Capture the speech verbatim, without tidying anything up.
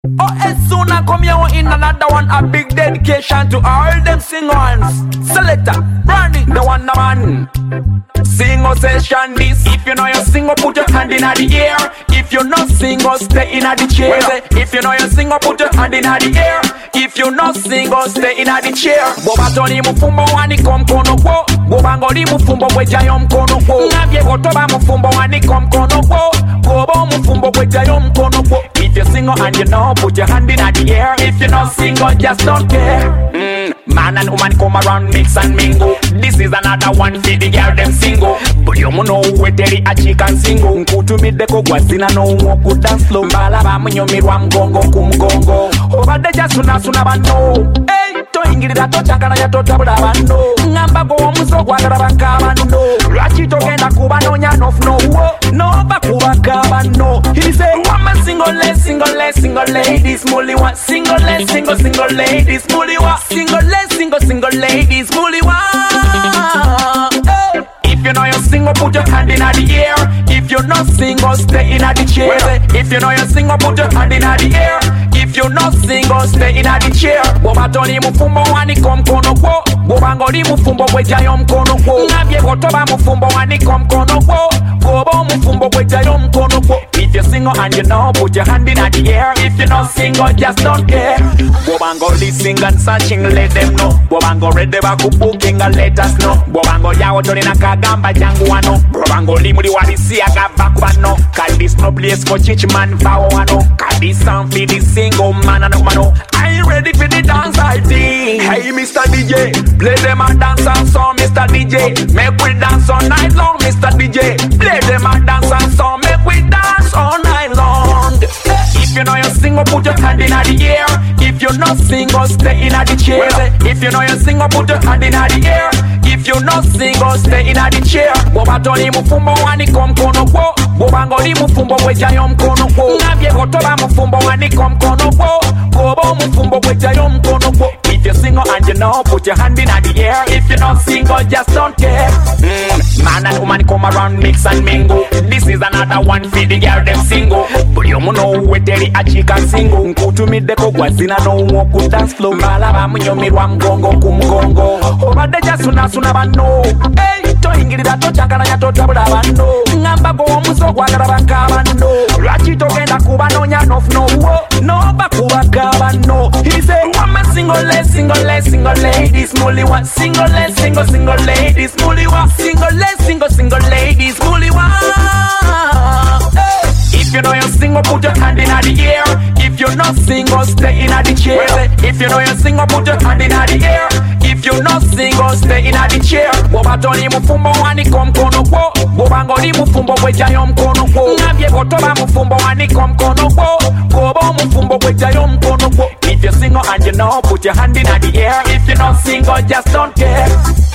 Oh, as soon as come here in another one, a big dedication to all them singers. Selector, Brandy, the one the man. Single session this. If you know you sing, put your hand in the air. If you not sing, stay in the chair. If you know you sing, put your hand in the air. If you not sing, stay in the chair. Boba toni mufumbo wani kom kono wo. Boba ngoli mufumbo kweja yom kono wo. Ngabye gotoba mufumbo wani kom kono wo. Boba mufumbo kweja yom kono wo. If you sing and you know, put your hand in the air. If you not sing, just don't care. Mm, man and woman come around, mix and mingle. This is another one for the girl them single. But you know we teri a chicken single. Nkutu mideko gwazina no woku dance slow. Mbala ba mnyo mirwa mgongo kumgongo. Over the just suna suna bano. Hey, to ingirida to chakana ya to tabula bano. Ngamba go omuso kwa garabaka bano. Rachito genda kubano nyano fno wo. No bakuba kabano. He say one single less, single less, single ladies. Muli one single less, single single ladies. Muli one single less, single single ladies. Muli one. Hey. If you know you single, put your hand in the air. If you not single, stay in the chair. If you know you single, put your hand in the air. If you not single, stay in the chair. Boba toni mufumbo wani kom kono wo. Boba ngoli mufumbo kweja yom kono wo. Ngabye gotoba mufumbo wani kom kono wo. Boba mufumbo kweja yom kono wo. If you single and you know, put your hand in the air. If you not single, just don't care. Boba ngoli sing and searching, let them know. Boba ngo read the baku booking and let us know. Boba ngo yawo toni nakaga Gamba jangu wano Bobango limuli walisi agaba kubano Cause this no place for chich man vow wano Cause this song for the single man and mano Are you ready for the dance I think? Hey Mister D J, play them a dance and song Mister D J, make we dance all night long Mister D J, play them a dance and song Make we dance all night long. If you know you single, put your hand in the air. If you not single, stay in the chair. If you know you single, put your hand in the air. If you not single, stay in the chair. Boba toni mufumbo wani kom kono wo. Boba ngoli mufumbo kweja yom kono wo. Ngabye gotoba mufumbo wani kom kono wo. Boba mufumbo kweja yom kono wo. If you single and you know, put your hand in the air. If you not single, just don't care. Mm. Man and woman come around, mix and mingle. This is another one for the girl them single. But you know we teri a chicken single. Nkutu mideko gwazina no woku dance flow. Mbala ba mnyo mirwa mgongo kumgongo. Over the just suna suna bano. Hey, to ingirida to chakana ya to tabula bano. Ngamba go omuso kwa garabaka bano. Rachito genda kubano nyano fno wo. No bakuba kabano. He say one single less, single less, single ladies. Muli one single less, single single ladies. Muli one single less, single single ladies. Muli one. Hey. If you know you're single, put your hand in the air. If you're not single, stay in the chair. If you know you're single, put your hand in the air. If you're not single, stay in the chair. Boba toni mufumbo wani kom kono wo. Boba ngoli mufumbo kweja yom kono wo. Ngabye gotoba mufumbo wani kom kono wo. Boba mufumbo kweja yom kono wo. If you're single and you know, put your hand in the air. If you're not single, just don't care.